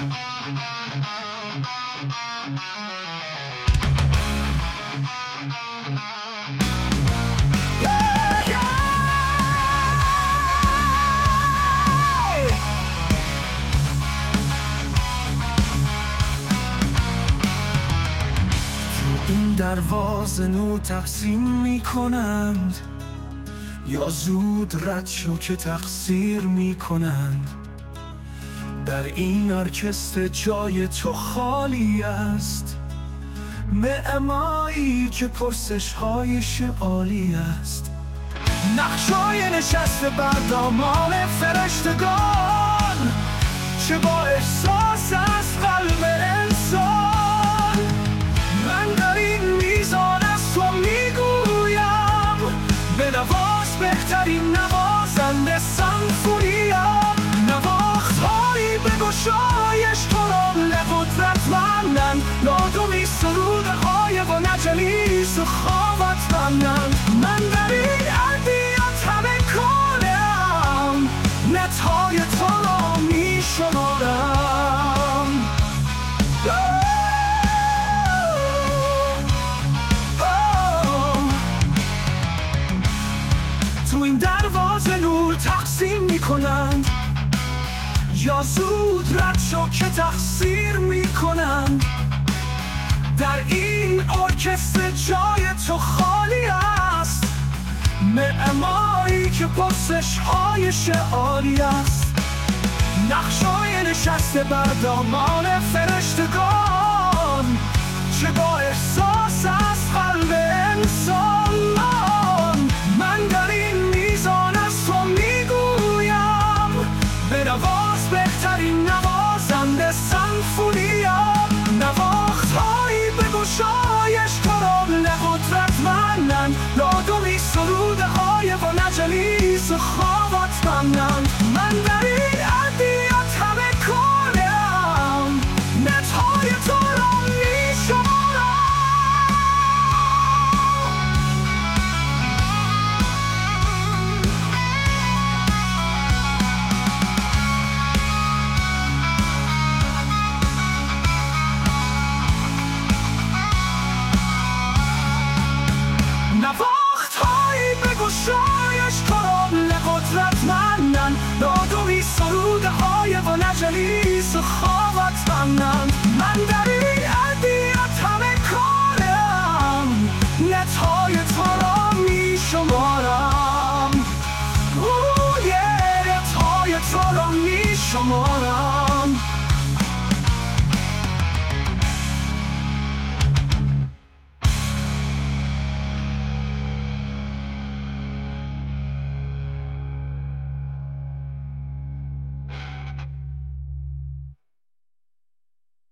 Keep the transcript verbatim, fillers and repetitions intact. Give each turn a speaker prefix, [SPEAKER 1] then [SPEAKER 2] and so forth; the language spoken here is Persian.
[SPEAKER 1] این دروازه نو تقسیم می کنند، یا زود رد شو که تقصیر می کنند. در این ارکستر جای تو خالی است، معمایی که پرسش هایش عالی است. نقشای نشسته بر دامان فرشتگان، چه با احساس از قلب انسان. من در این میزان از تو میگویم، به نواز بهترین نوازنده سمفونیم. نواخت هایی به گشایش تو را لقدرتمندند، نادمی سروده های و نجلیس و خوابتمندند. من در این ادبیات همه کنم، نتهای تو را می شمارم. تو این دروازه نور تقسیم می کنند، یا زود رد شو که تقصیر می کنند. در این ارکستر جای تو خالی است، معمایی که پرسش هایش عالی است. نقشای نشسته بر دامان فرشتگان، چه با احساس از قلب انسان. من در این میزان از تو میگویم، به نواز بهترین نوازنده سمفونیم. نواخت هایی به گشایش تو را لقدرتمندند، لادمی سروده های و نجلیس و خوابتمندند. من در این ادبیات همه کنم، نتهای تو را می شمارم. نواخت هایی به گشایش تو را لقدرتمندند، نادمی سروده های و نجلیس و خوابتمندند. من در